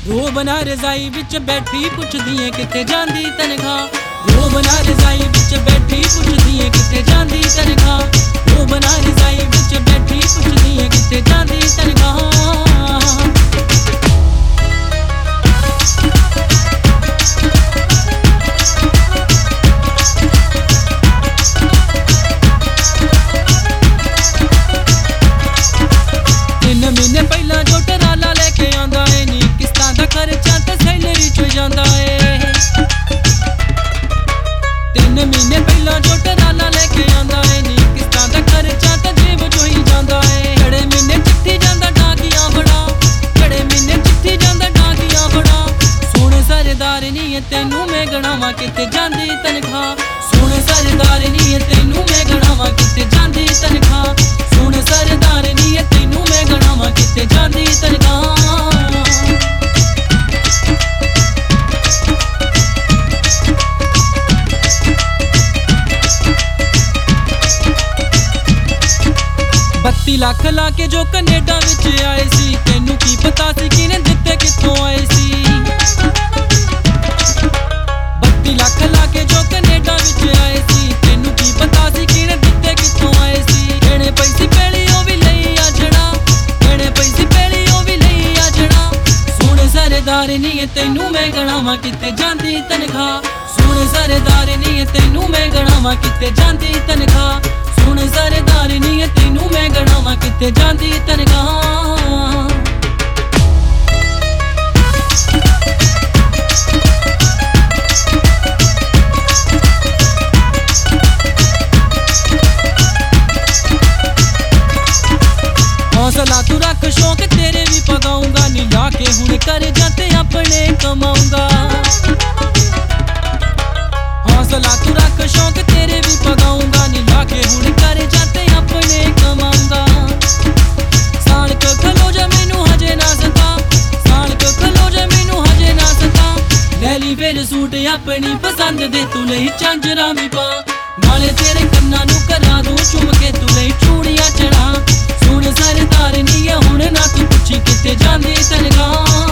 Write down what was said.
रोबना रजाई विच बैठी पुछदी है किथे जांदी तनखा। रोबना रजाई विच बैठी पुछदी है किथे जांदी तनखा। रोबना रजाई विच बैठी पुछदी है किथे जांदी तनखा। तेनू मैं गणावा किते जांदी तनखा। सुन सरदार नी तेनू मैं गणावा किते जांदी तनखा। सुन सरदार नी तेनू मैं गणावा किते जांदी तनखा। लाख ला के जो कनेडा विच आए सी, तेनू की पता सी किने दिते कित्थों आए सी। 32 लाख ला के जो कनेडा विच आए सी, तेनू की पता सी किने दिते कित्थों आए सी। देने पैसी पैली ओ भी लई आजड़ा, देने पैसी पैली ओ भी लई आजड़ा। सुन सरदार नी तेनू मैं गणावा किते जांदी तनखा। सुन सरदार नी तेनू मैं गणावा किते जांदी तनखा। सुन सरदार नी तेनू मैं गणावा किते जांदी तनखा। हौसला तू रख शौक तेरे भी पगाऊंगा, नी लाके हुण कर जाते अपने कमाऊंगा। हौसला तू रख शौक तेरे भी पगाऊंगा, नी लाके हुण कर जाते अपने कमाऊंगा। साल को खलो जा मैनू हजे ना सता, साल को खलो जा मैनू हजे ना सता। ले ली फिर सूट अपनी पसंद दे, तू लई झांजरा भी पा, नाले तेरे कन्ना नू करा दूं चुम के, तू लई चूड़ियां चढ़ा। सुन सरदार नी हुण ना तू पुछी किते जांदी तनखा।